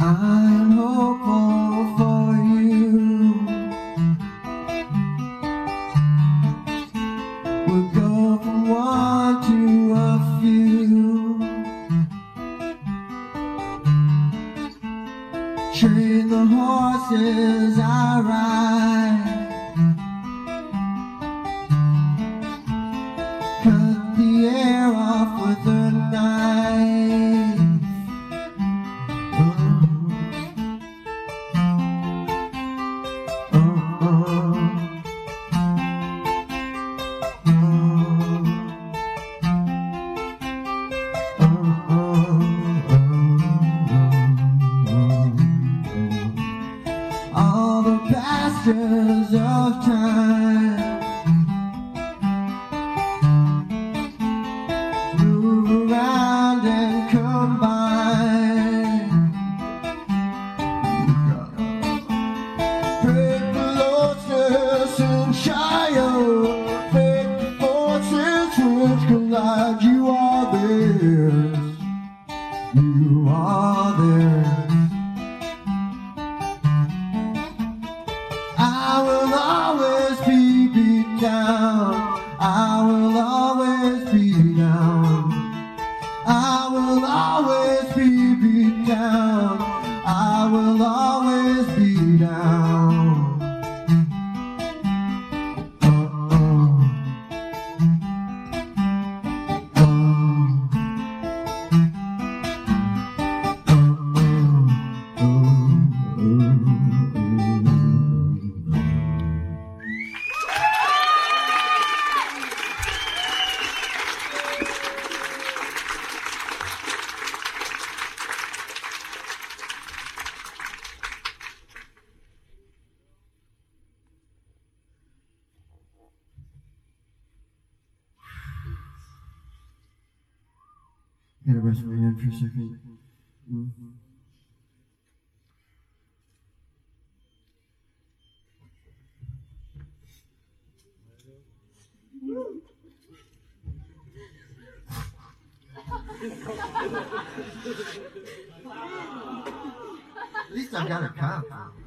I'm hopeful for you. We'll go from one to a few. Train the horses I ride. Cut the air off with a knife. All the pastures of time move around and combine. Break the lotus and Shire, fake the forces which collide. You are theirs, you are theirs. I will always be beat down. I will always be down. I will always be beat down. I will always be down. Gotta rest my hand for a second. At least I've got a cup.